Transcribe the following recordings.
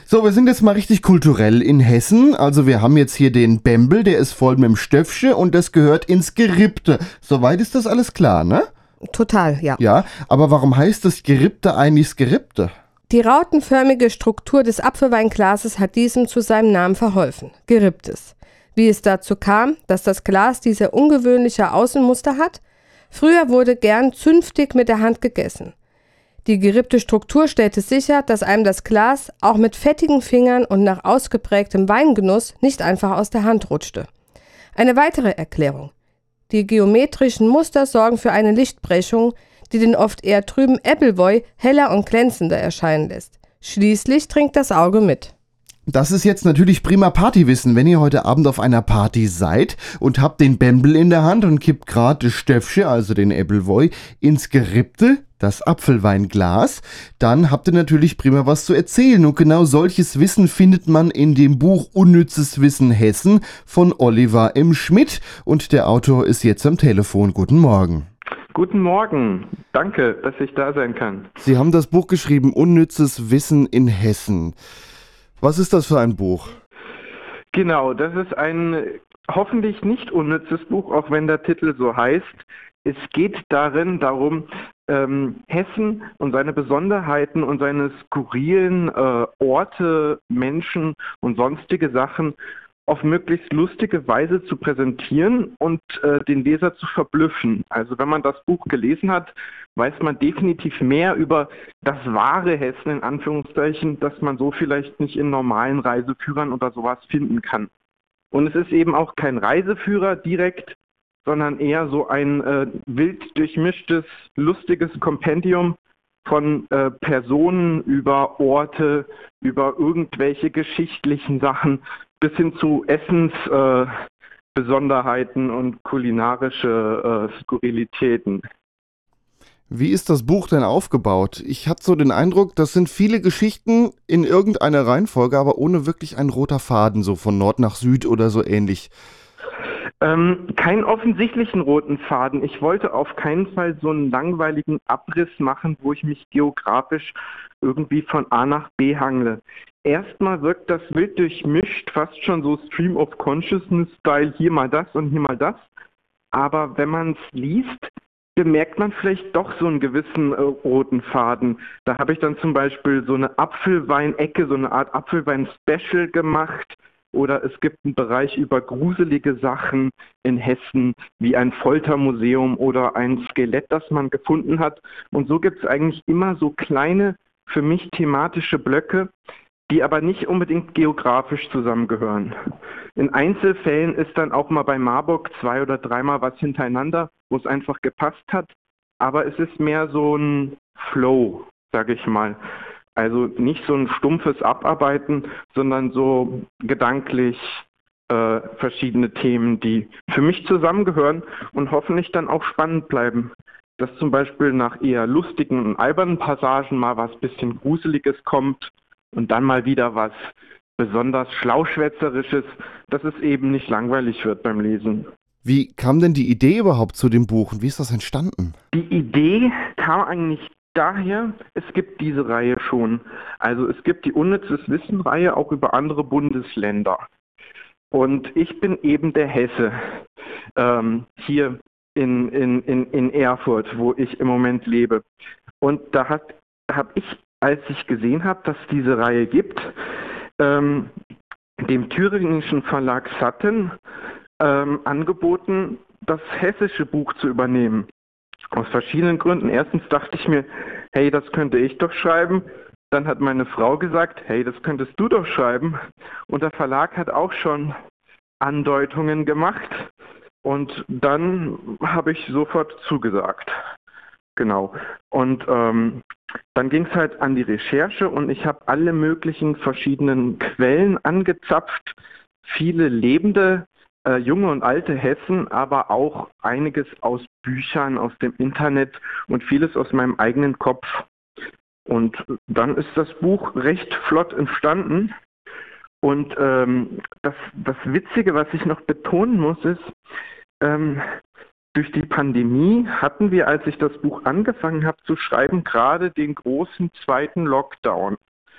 So, wir sind jetzt mal richtig kulturell in Hessen. Also wir haben jetzt hier den Bembel, der ist voll mit dem Stöffsche und das gehört ins Gerippte. Soweit ist das alles klar, ne? Total, ja. Ja, aber warum heißt das Gerippte eigentlich das Gerippte? Die rautenförmige Struktur des Apfelweinglases hat diesem zu seinem Namen verholfen, Geripptes. Wie es dazu kam, dass das Glas diese ungewöhnliche Außenmuster hat? Früher wurde gern zünftig mit der Hand gegessen. Die gerippte Struktur stellte sicher, dass einem das Glas auch mit fettigen Fingern und nach ausgeprägtem Weingenuss nicht einfach aus der Hand rutschte. Eine weitere Erklärung. Die geometrischen Muster sorgen für eine Lichtbrechung, die den oft eher trüben Appleboy heller und glänzender erscheinen lässt. Schließlich trinkt das Auge mit. Das ist jetzt natürlich prima Partywissen, wenn ihr heute Abend auf einer Party seid und habt den Bembel in der Hand und kippt gerade das Stöffsche, also den Appleboy, ins Gerippte, das Apfelweinglas, dann habt ihr natürlich prima was zu erzählen. Und genau solches Wissen findet man in dem Buch Unnützes Wissen Hessen von Oliver M. Schmidt. Und der Autor ist jetzt am Telefon. Guten Morgen. Guten Morgen. Danke, dass ich da sein kann. Sie haben das Buch geschrieben, Unnützes Wissen in Hessen. Was ist das für ein Buch? Genau, das ist ein hoffentlich nicht unnützes Buch, auch wenn der Titel so heißt. Es geht darum, Hessen und seine Besonderheiten und seine skurrilen Orte, Menschen und sonstige Sachen auf möglichst lustige Weise zu präsentieren und den Leser zu verblüffen. Also wenn man das Buch gelesen hat, weiß man definitiv mehr über das wahre Hessen in Anführungszeichen, das man so vielleicht nicht in normalen Reiseführern oder sowas finden kann. Und es ist eben auch kein Reiseführer direkt, sondern eher so ein wild durchmischtes, lustiges Kompendium von Personen über Orte, über irgendwelche geschichtlichen Sachen bis hin zu Essensbesonderheiten und kulinarische Skurrilitäten. Wie ist das Buch denn aufgebaut? Ich hatte so den Eindruck, das sind viele Geschichten in irgendeiner Reihenfolge, aber ohne wirklich ein roter Faden, so von Nord nach Süd oder so ähnlich. Keinen offensichtlichen roten Faden. Ich wollte auf keinen Fall so einen langweiligen Abriss machen, wo ich mich geografisch irgendwie von A nach B hangle. Erstmal wirkt das wild durchmischt, fast schon so Stream of Consciousness-Style, hier mal das und hier mal das. Aber wenn man es liest, bemerkt man vielleicht doch so einen gewissen roten Faden. Da habe ich dann zum Beispiel so eine Apfelweinecke, so eine Art Apfelwein-Special gemacht. Oder es gibt einen Bereich über gruselige Sachen in Hessen, wie ein Foltermuseum oder ein Skelett, das man gefunden hat. Und so gibt es eigentlich immer so kleine, für mich thematische Blöcke, die aber nicht unbedingt geografisch zusammengehören. In Einzelfällen ist dann auch mal bei Marburg 2- oder 3-mal was hintereinander, wo es einfach gepasst hat. Aber es ist mehr so ein Flow, sage ich mal. Also nicht so ein stumpfes Abarbeiten, sondern so gedanklich verschiedene Themen, die für mich zusammengehören und hoffentlich dann auch spannend bleiben. Dass zum Beispiel nach eher lustigen und albernen Passagen mal was bisschen Gruseliges kommt und dann mal wieder was besonders Schlauschwätzerisches, dass es eben nicht langweilig wird beim Lesen. Wie kam denn die Idee überhaupt zu dem Buch und wie ist das entstanden? Die Idee kam eigentlich daher, es gibt diese Reihe schon. Also es gibt die Unnützes Wissen-Reihe auch über andere Bundesländer. Und ich bin eben der Hesse hier in Erfurt, wo ich im Moment lebe. Und da habe ich, als ich gesehen habe, dass es diese Reihe gibt, dem thüringischen Verlag Satten angeboten, das hessische Buch zu übernehmen. Aus verschiedenen Gründen. Erstens dachte ich mir, hey, das könnte ich doch schreiben. Dann hat meine Frau gesagt, hey, das könntest du doch schreiben. Und der Verlag hat auch schon Andeutungen gemacht. Und dann habe ich sofort zugesagt. Genau. Und dann ging es halt an die Recherche und ich habe alle möglichen verschiedenen Quellen angezapft. Viele lebende junge und alte Hessen, aber auch einiges aus Büchern, aus dem Internet und vieles aus meinem eigenen Kopf. Und dann ist das Buch recht flott entstanden. Und das Witzige, was ich noch betonen muss, ist, durch die Pandemie hatten wir, als ich das Buch angefangen habe zu schreiben, gerade den großen zweiten Lockdown.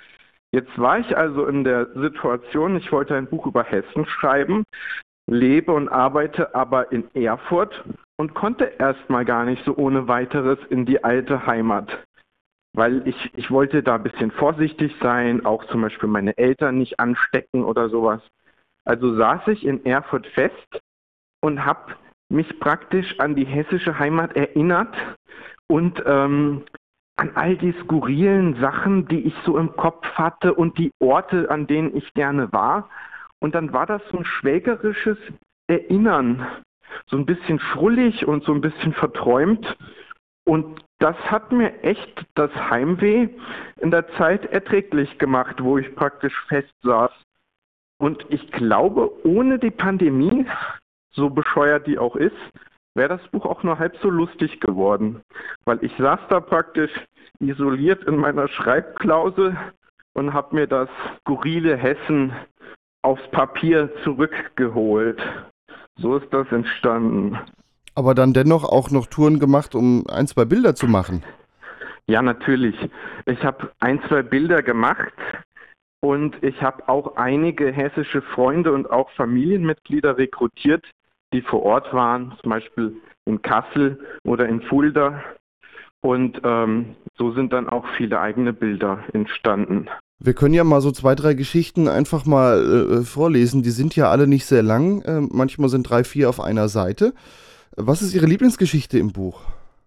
Jetzt war ich also in der Situation, ich wollte ein Buch über Hessen schreiben, lebe und arbeite aber in Erfurt und konnte erstmal gar nicht so ohne weiteres in die alte Heimat, weil ich wollte da ein bisschen vorsichtig sein, auch zum Beispiel meine Eltern nicht anstecken oder sowas. Also saß ich in Erfurt fest und habe mich praktisch an die hessische Heimat erinnert und an all die skurrilen Sachen, die ich so im Kopf hatte und die Orte, an denen ich gerne war. Und dann war das so ein schwelgerisches Erinnern, so ein bisschen schrullig und so ein bisschen verträumt. Und das hat mir echt das Heimweh in der Zeit erträglich gemacht, wo ich praktisch fest saß. Und ich glaube, ohne die Pandemie, so bescheuert die auch ist, wäre das Buch auch nur halb so lustig geworden. Weil ich saß da praktisch isoliert in meiner Schreibklause und habe mir das skurrile Hessen aufs Papier zurückgeholt. So ist das entstanden. Aber dann dennoch auch noch Touren gemacht, um 1, 2 Bilder zu machen. Ja, natürlich. Ich habe 1, 2 Bilder gemacht und ich habe auch einige hessische Freunde und auch Familienmitglieder rekrutiert, die vor Ort waren, zum Beispiel in Kassel oder in Fulda. Und so sind dann auch viele eigene Bilder entstanden. Wir können ja mal so 2, 3 Geschichten einfach mal vorlesen. Die sind ja alle nicht sehr lang. Manchmal sind 3, 4 auf einer Seite. Was ist Ihre Lieblingsgeschichte im Buch?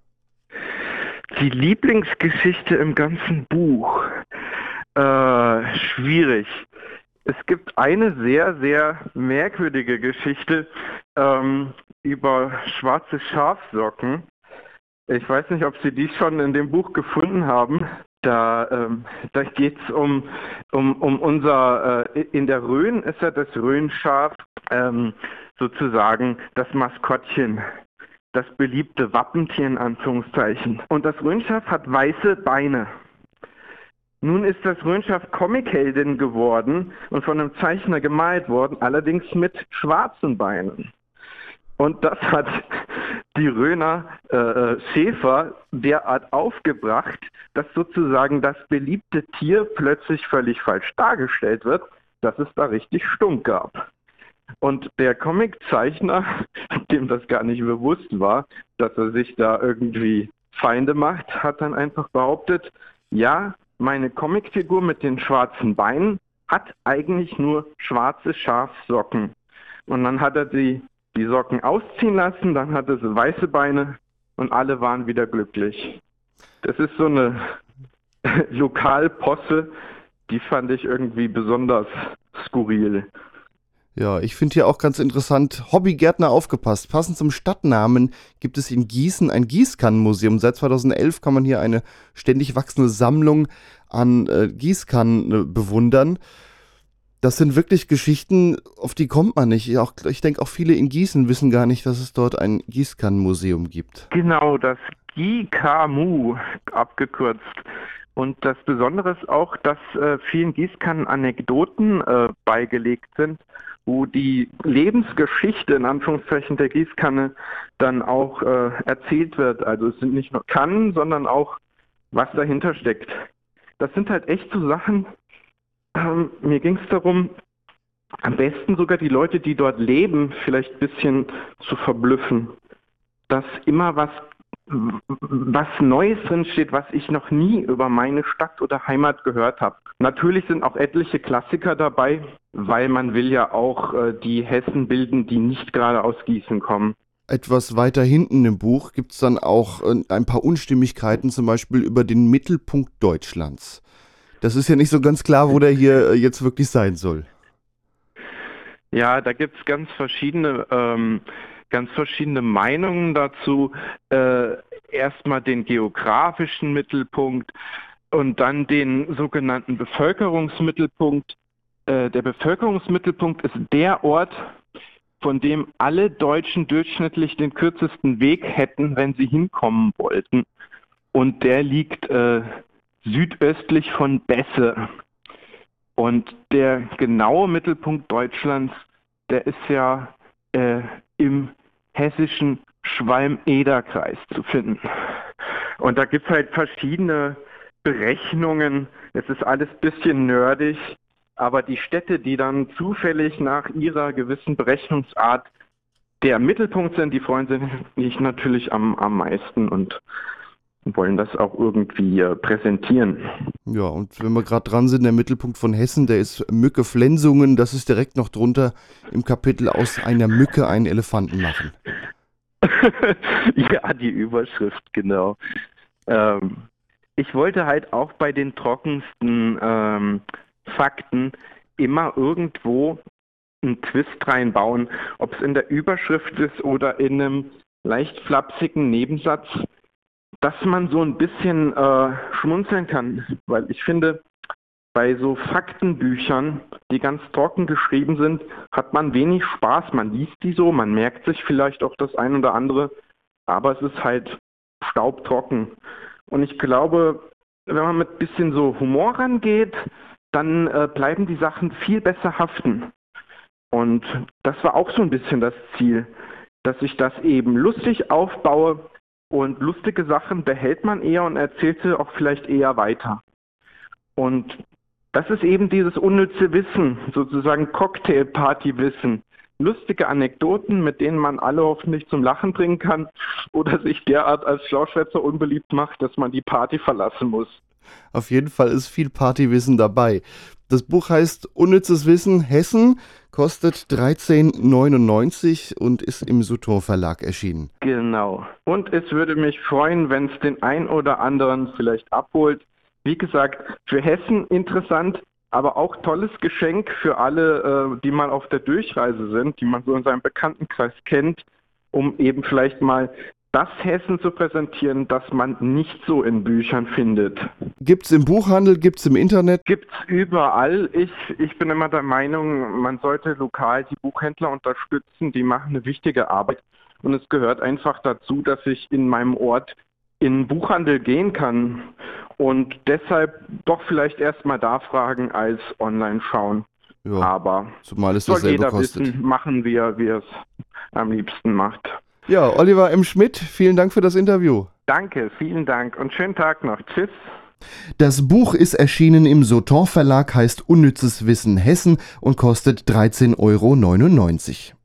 Die Lieblingsgeschichte im ganzen Buch? Schwierig. Es gibt eine sehr, sehr merkwürdige Geschichte über schwarze Schafsocken. Ich weiß nicht, ob Sie die schon in dem Buch gefunden haben. Da geht es um unser, in der Rhön ist ja das Rhönschaf sozusagen das Maskottchen, das beliebte Wappentier in Anführungszeichen. Und das Rhönschaf hat weiße Beine. Nun ist das Rhönschaf Comicheldin geworden und von einem Zeichner gemalt worden, allerdings mit schwarzen Beinen. Und das hat die Rhöner Schäfer derart aufgebracht, dass sozusagen das beliebte Tier plötzlich völlig falsch dargestellt wird, dass es da richtig Stunk gab. Und der Comiczeichner, dem das gar nicht bewusst war, dass er sich da irgendwie Feinde macht, hat dann einfach behauptet, ja, meine Comicfigur mit den schwarzen Beinen hat eigentlich nur schwarze Schafsocken. Und dann hat er die Socken ausziehen lassen, dann hatte sie weiße Beine und alle waren wieder glücklich. Das ist so eine Lokalposse, die fand ich irgendwie besonders skurril. Ja, ich finde hier auch ganz interessant, Hobbygärtner aufgepasst. Passend zum Stadtnamen gibt es in Gießen ein Gießkannenmuseum. Seit 2011 kann man hier eine ständig wachsende Sammlung an Gießkannen bewundern. Das sind wirklich Geschichten, auf die kommt man nicht. Ich denke, auch viele in Gießen wissen gar nicht, dass es dort ein Gießkannenmuseum gibt. Genau, das GKMU abgekürzt. Und das Besondere ist auch, dass vielen Gießkannen Anekdoten beigelegt sind, wo die Lebensgeschichte in Anführungszeichen der Gießkanne dann auch erzählt wird. Also es sind nicht nur Kannen, sondern auch, was dahinter steckt. Das sind halt echt so Sachen, mir ging es darum, am besten sogar die Leute, die dort leben, vielleicht ein bisschen zu verblüffen, dass immer was Neues drinsteht, was ich noch nie über meine Stadt oder Heimat gehört habe. Natürlich sind auch etliche Klassiker dabei, weil man will ja auch die Hessen bilden, die nicht gerade aus Gießen kommen. Etwas weiter hinten im Buch gibt es dann auch ein paar Unstimmigkeiten, zum Beispiel über den Mittelpunkt Deutschlands. Das ist ja nicht so ganz klar, wo der hier jetzt wirklich sein soll. Ja, da gibt es ganz verschiedene Meinungen dazu. Erstmal den geografischen Mittelpunkt und dann den sogenannten Bevölkerungsmittelpunkt. Der Bevölkerungsmittelpunkt ist der Ort, von dem alle Deutschen durchschnittlich den kürzesten Weg hätten, wenn sie hinkommen wollten. Und der liegt südöstlich von Besse. Und der genaue Mittelpunkt Deutschlands, der ist ja im hessischen Schwalm-Eder-Kreis zu finden. Und da gibt es halt verschiedene Berechnungen, Es ist alles ein bisschen nerdig, aber die Städte, die dann zufällig nach ihrer gewissen Berechnungsart der Mittelpunkt sind, die freuen sich natürlich am meisten und wollen das auch irgendwie präsentieren. Ja, und wenn wir gerade dran sind, der Mittelpunkt von Hessen, der ist Mücke Flensungen, das ist direkt noch drunter im Kapitel aus einer Mücke einen Elefanten machen. Ja, die Überschrift, genau. Ich wollte halt auch bei den trockensten Fakten immer irgendwo einen Twist reinbauen, ob es in der Überschrift ist oder in einem leicht flapsigen Nebensatz, dass man so ein bisschen schmunzeln kann, weil ich finde, bei so Faktenbüchern, die ganz trocken geschrieben sind, hat man wenig Spaß. Man liest die so, man merkt sich vielleicht auch das ein oder andere, aber es ist halt staubtrocken. Und ich glaube, wenn man mit ein bisschen so Humor rangeht, dann bleiben die Sachen viel besser haften. Und das war auch so ein bisschen das Ziel, dass ich das eben lustig aufbaue und lustige Sachen behält man eher und erzählt sie auch vielleicht eher weiter. Und das ist eben dieses unnütze Wissen, sozusagen Cocktailparty-Wissen. Lustige Anekdoten, mit denen man alle hoffentlich zum Lachen bringen kann oder sich derart als Schlauschwätzer unbeliebt macht, dass man die Party verlassen muss. Auf jeden Fall ist viel Partywissen dabei. Das Buch heißt Unnützes Wissen Hessen, kostet 13,99 und ist im Sutton Verlag erschienen. Genau. Und es würde mich freuen, wenn es den ein oder anderen vielleicht abholt. Wie gesagt, für Hessen interessant, aber auch tolles Geschenk für alle, die mal auf der Durchreise sind, die man so in seinem Bekanntenkreis kennt, um eben vielleicht mal das Hessen zu präsentieren, das man nicht so in Büchern findet. Gibt's im Buchhandel, gibt's im Internet? Gibt's überall. Ich bin immer der Meinung, man sollte lokal die Buchhändler unterstützen, die machen eine wichtige Arbeit. Und es gehört einfach dazu, dass ich in meinem Ort in den Buchhandel gehen kann und deshalb doch vielleicht erstmal da fragen als online schauen. Ja, aber zumal es soll dasselbe jeder kostet. wissen, machen wir, wie er es am liebsten macht. Ja, Oliver M. Schmidt, vielen Dank für das Interview. Danke, vielen Dank und schönen Tag noch. Tschüss. Das Buch ist erschienen im Sutton Verlag, heißt Unnützes Wissen Hessen und kostet 13,99 €.